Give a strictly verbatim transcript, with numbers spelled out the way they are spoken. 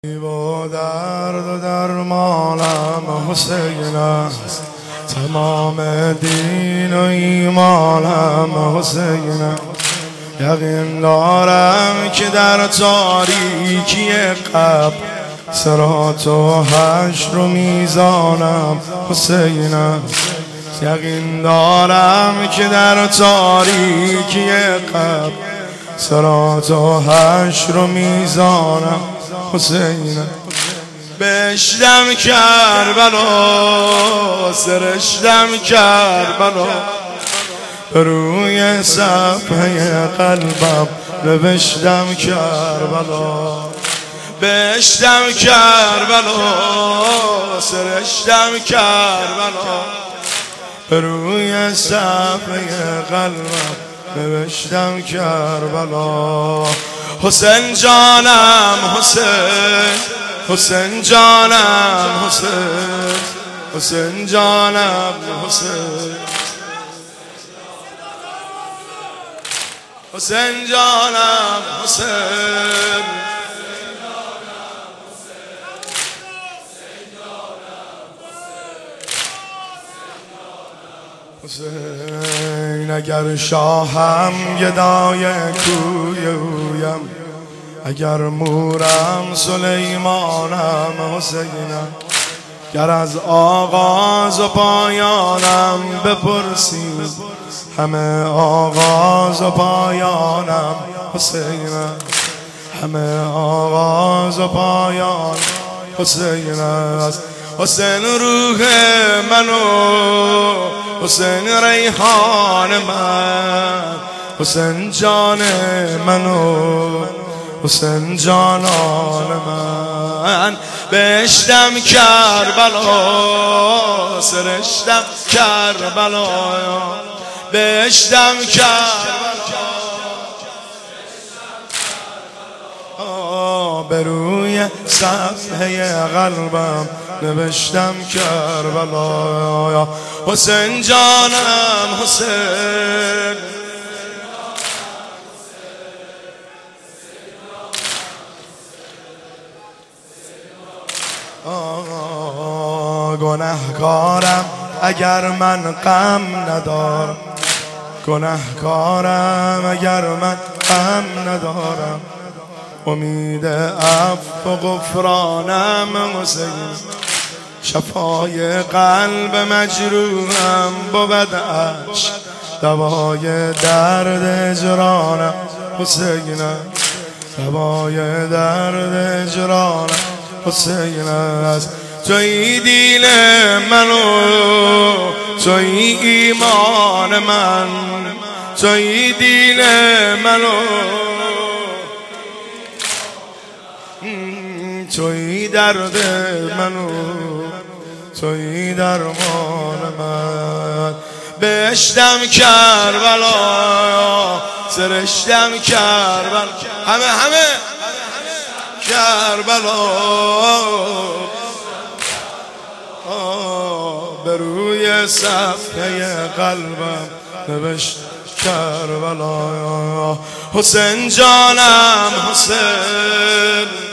با درد و درمانم حسین است، تمام دین و ایمانم حسین است. یقین دارم که در تاریکی قبر صراط و حشر و میزانم حسین است. یقین دارم که در تاریکی قبر صراط و حشر و میزانم حسین. بشدم کربلا، سرشدم کربلا، روی صفحه قلبم نوشتم کربلا. بشدم کربلا، سرشدم کربلا، روی صفحه قلبم نوشتم کربلا. حسین جانم حسین، حسین جانم حسین، حسین جانم حسین، حسین جانم حسین، حسین. اگر شاهم گدای کوی اویم، اگر مورم سلیمانم حسینم. گر از آغاز و پایانم بپرسید، همه آغاز و پایانم حسینم. همه آغاز و پایان حسین است. حسین روح منو، حسین ریحان من، حسین جان منو، حسین جانان من. بشدم کربلا، سرشدم کربلا، بشدم کربلا، به روی صفحه قلبم نوشتم کربلا. حسین جانم حسین، گنهکارم اگر من غم ندارم، گنهکارم اگر من غم ندارم. امید عفو و غفرانم حسین، شفای قلب مجروحم بود عشق، دوای درد هجرانم حسین، دوای درد هجرانم حسین است. توی دین منو، توی ایمان من، توی دین منو، توی درد منو، توی درمان من. بشدم کربلا، سرشدم کربلا، همه همه کربلا، به روی صفحه قلبم نوشت کربلا. حسین جانم حسین،